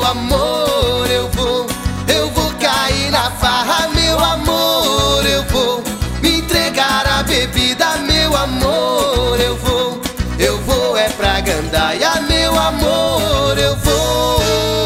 amor, eu vou cair na farra, meu amor, eu vou me entregar a bebida, meu amor, eu vou é pra gandaia, meu amor, eu vou.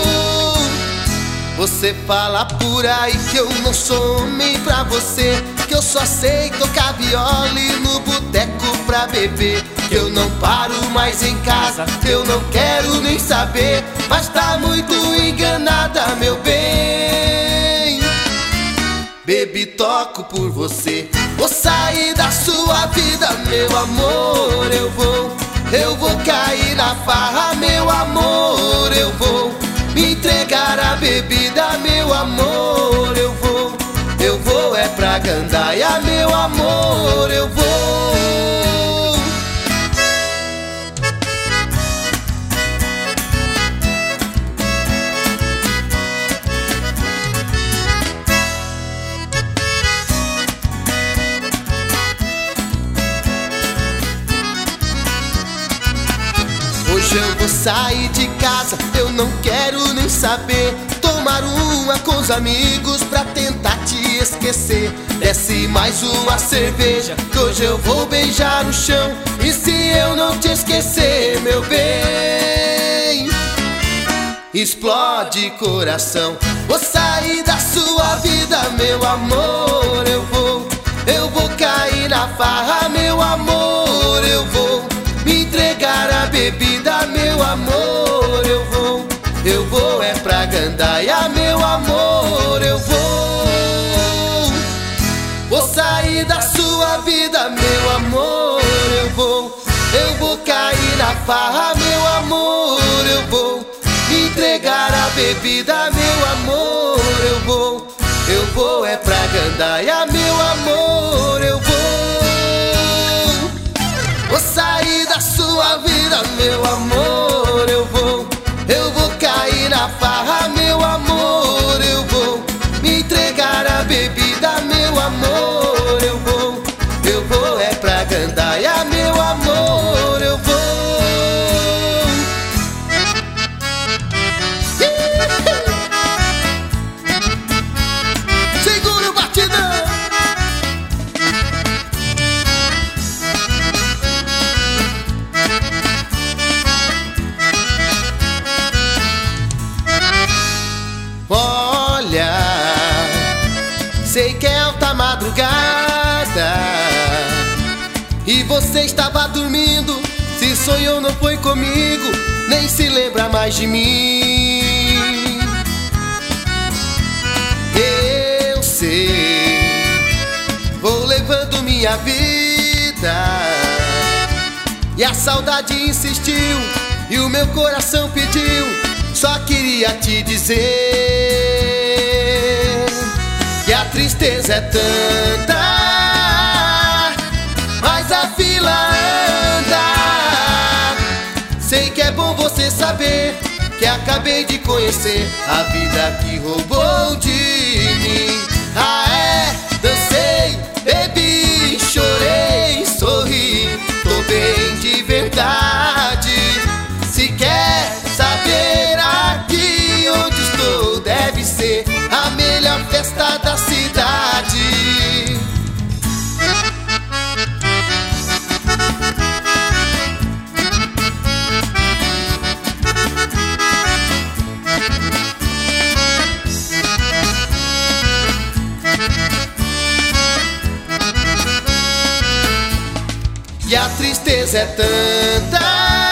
Você fala por aí que eu não sou homem pra você, que eu só sei tocar viola e no boteco pra beber, que eu não paro mais em casa, que eu não quero nem saber, mas tá muito enganada, meu bem. Baby, toco por você, vou sair da sua vida, meu amor, eu vou cair na farra, meu amor, eu vou me entregar a bebida, meu amor, eu vou é pra gandaia, meu amor, eu vou. Hoje eu vou sair de casa, eu não quero nem saber, tomar uma com os amigos pra tentar te esquecer. Desce mais uma cerveja, que hoje eu vou beijar no chão, e se eu não te esquecer, meu bem, explode coração. Vou sair da sua vida, meu amor, eu vou cair na farra, meu amor, eu vou me entregar a bebida, meu amor, eu vou é pra gandaia, meu amor, eu vou sair da sua vida, meu amor, eu vou cair na farra, meu amor, eu vou me entregar a bebida, meu amor, eu vou é pra gandaia, meu amor, eu vou sair da sua vida, meu amor, eu vou cair na farra, meu amor, eu vou me entregar a bebida, meu amor, eu vou é pra gandaia, meu amor, eu vou. Segura o batidão. Olha, sei que é alta madrugada e você estava dormindo. Se sonhou não foi comigo, nem se lembra mais de mim. Eu sei, vou levando minha vida, e a saudade insistiu e o meu coração pediu. Só queria te dizer que a tristeza é tanta, mas a fila anda. Sei que é bom você saber que acabei de conhecer a vida que roubou de mim. Ah é, dancei, bebi, chorei, sorri, tô bem de verdade. Se quer saber aqui onde estou, deve ser a melhor festa da cidade. E a tristeza é tanta,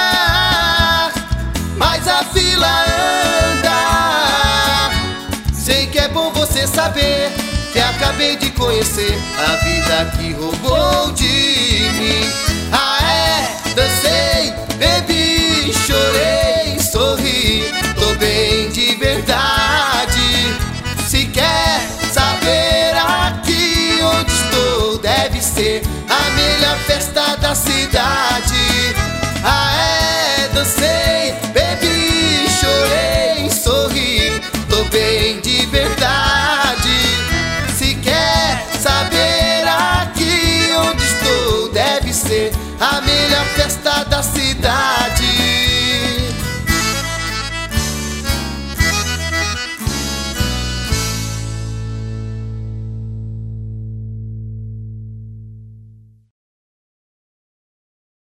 mas a fila anda. Sei que é bom você saber que acabei de conhecer a vida que roubou de mim. Ah é, dancei, bebi, chorei, sorri, tô bem de verdade. Se quer saber aqui onde estou, deve ser a melhor festa da cidade. Ah é, dancei, bebi, chorei, sorri, tô bem de verdade. Se quer saber aqui onde estou, deve ser a melhor festa da cidade.